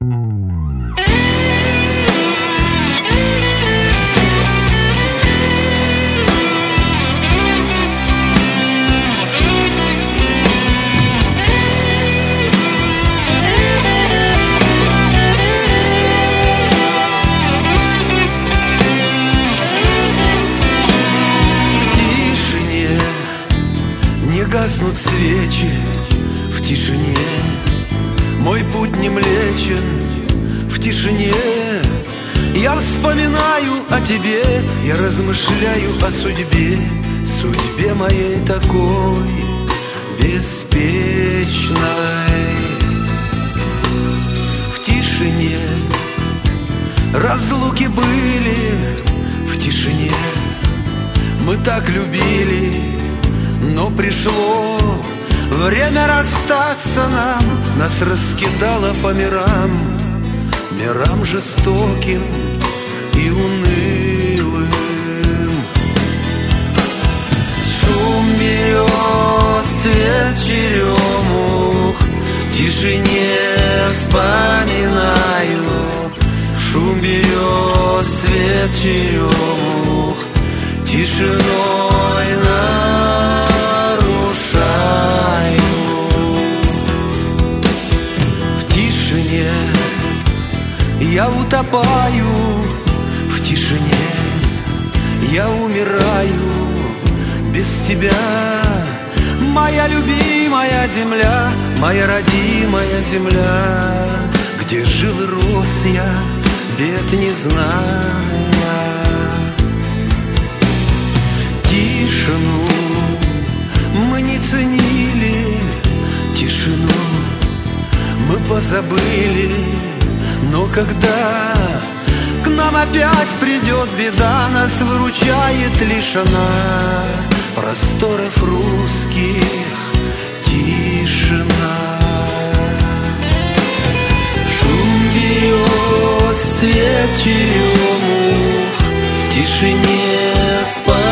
Гаснут свечи в тишине, мой путь не млечен в тишине. Я вспоминаю о тебе, я размышляю о судьбе, судьбе моей такой беспечной. В тишине разлуки были, в тишине мы так любили. Но пришло время расстаться нам, нас раскидало по мирам, мирам жестоким и унылым. Шум берез, цвет черемух, в тишине вспоминаю. Шум берез, цвет черемух, тишиной нарушаю. В тишине я утопаю, в тишине я умираю без тебя. Моя любимая земля, моя родимая земля, где жил и рос я, бед не зная. Тишину мы не ценили, тишину мы позабыли. Но когда к нам опять придет беда, нас выручает лишь она. Просторов русских тишина. Шум берез, цвет черемух, в тишине спать.